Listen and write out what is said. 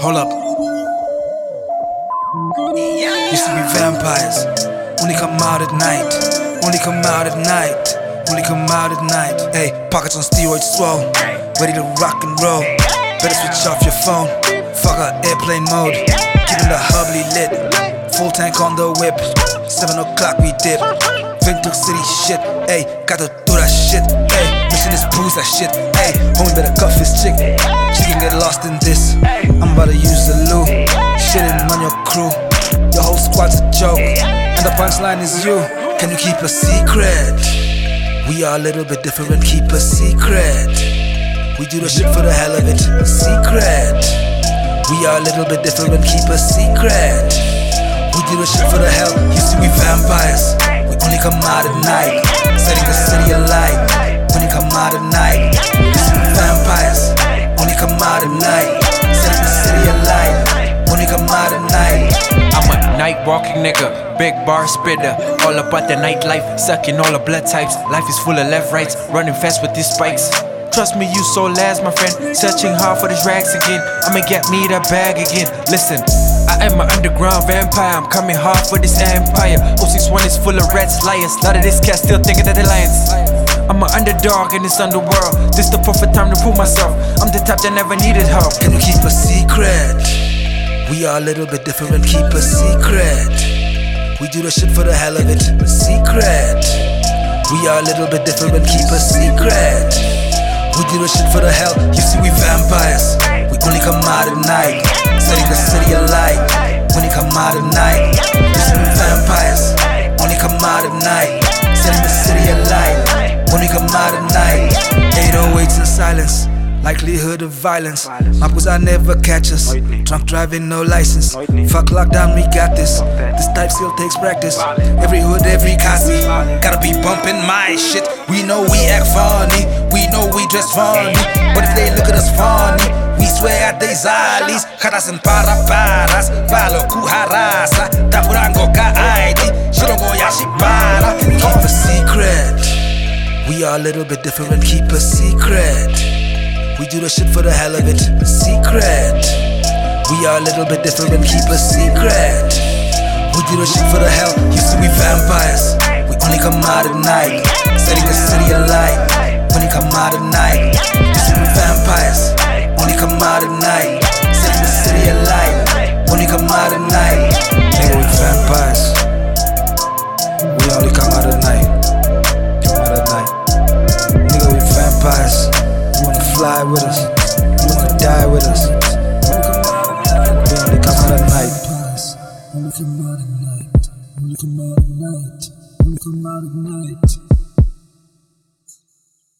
Hold up. Used to be vampires, only come out at night. Only come out at night. Only come out at night. Hey, pockets on steroids swole, ready to rock and roll. Better switch off your phone. Fuck our airplane mode. Keeping the hubbly lit. Full tank on the whip. 7 o'clock we dip. Vintage City shit. Hey, gotta do that shit. Hey, mission is booze that shit. Hey, homie better cuff his chick. She can get lost in this. I'm about to use the loo. Shitting on your crew. Your whole squad's a joke. And the punchline is you. Can you keep a secret? We are a little bit different, keep a secret. We do the shit for the hell of it, secret. We are a little bit different, keep a secret. We do the shit for the hell. You see we vampires, we only come out at night. Setting the city alight, only come out at night. You see we vampires, only come out at night. Setting the city alight, only come out at night. I'm a night walking nigga, big bar spitter. All about the nightlife, sucking all the blood types. Life is full of left rights, running fast with these spikes. Trust me, you so last, my friend. Searching hard for these rags again. I'ma get me that bag again. Listen, I am an underground vampire. I'm coming hard for this empire. 061 is full of rats, liars. Lot of this cat still thinking that they're lions. I'm an underdog in this underworld. This the perfect time to prove myself. I'm the type that never needed help. Can you keep a secret? We are a little bit different, keep a secret. We do the shit for the hell of it, secret. We are a little bit different, keep a secret. We do the shit for the hell. You see we vampires, we only come out at night. Setting the city alight, only come out at night. You see we vampires, only come out at night. Setting the city alight, only come out at night. 808s in silence, likelihood of violence. Marcos I never catch us. Drunk driving, no license. Fuck lockdown, we got this. This type still takes practice. Every hood, every kasi. Gotta be bumping my shit. We know we act funny. We know we dress funny. But if they look at us funny, we swear at they zalis. Harasan para paras. Balo kuharasa. Tapurango ka ID. Shirongo yashi para. Keep a secret. We are a little bit different, keep a secret. We do the shit for the hell of it, secret. We are a little bit different, keep a secret. We do the shit for the hell. You see we vampires, we only come out at night. Setting the city alight, only come out at night. You see we vampires, only come out at night. Setting the city alight, only come out at night. Nigga, we vampires, we only come out at night. Come out at night. Nigga, we vampires. You wanna fly with us, you wanna die with us. We only come out at night. Only come out at night. Only come out at night. Only come out at night.